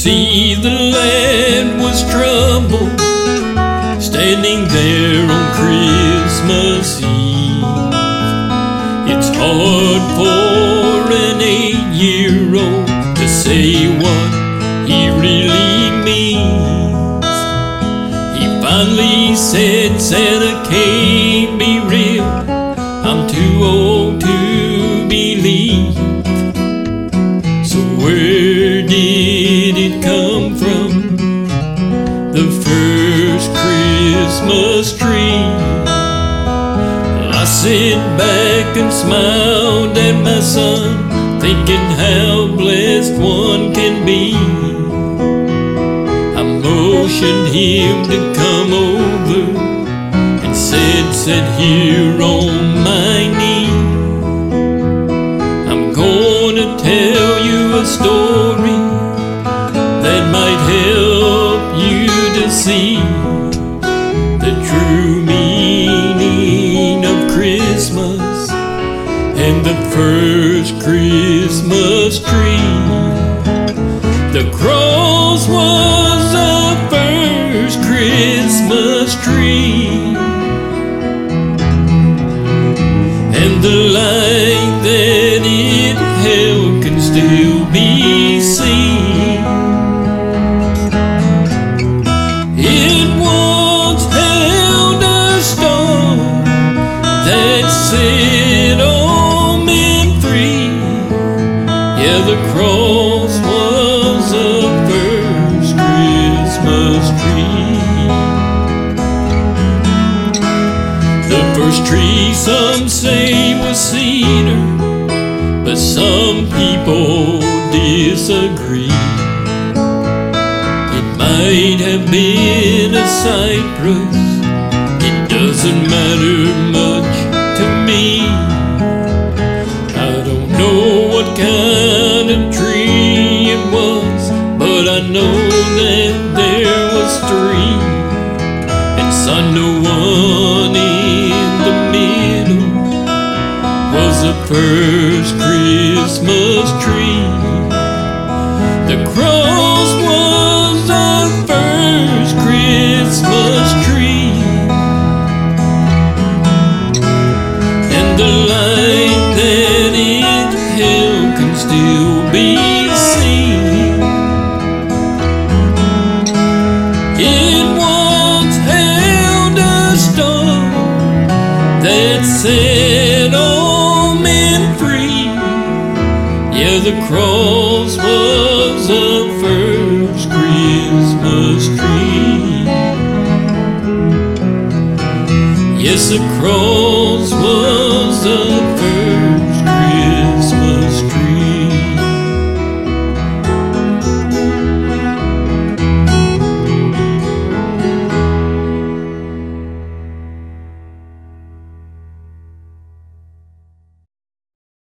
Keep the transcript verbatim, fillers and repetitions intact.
see the land was troubled, standing there on Christmas Eve. It's hard for an eight-year-old to say what he really means. He finally said, Santa can't be real, I'm too old to believe. So where did it come from, the first Christmas tree? Well, I sit back and smiled at my son, thinking how blessed one can be. I motioned him to come over and said, sit here on my knee. I'm gonna tell you a story that might help you to see the true meaning of Christmas and the first Christmas tree. The cross was the first Christmas tree, and the light that it held can still be seen. It once held a star that set all men free. Yeah, the cross was the first Christmas tree. The first tree some say was cedar, but some people disagree. It might have been a cypress, it doesn't matter much to me. I don't know what kind of tree it was, but I know that there was three. And son, the one in the middle was the first Christmas tree. The cross was the first Christmas tree, and the light that it held can still be seen. It once held a star that set all men free. Yeah, the cross was the first Christmas tree. Yes, the cross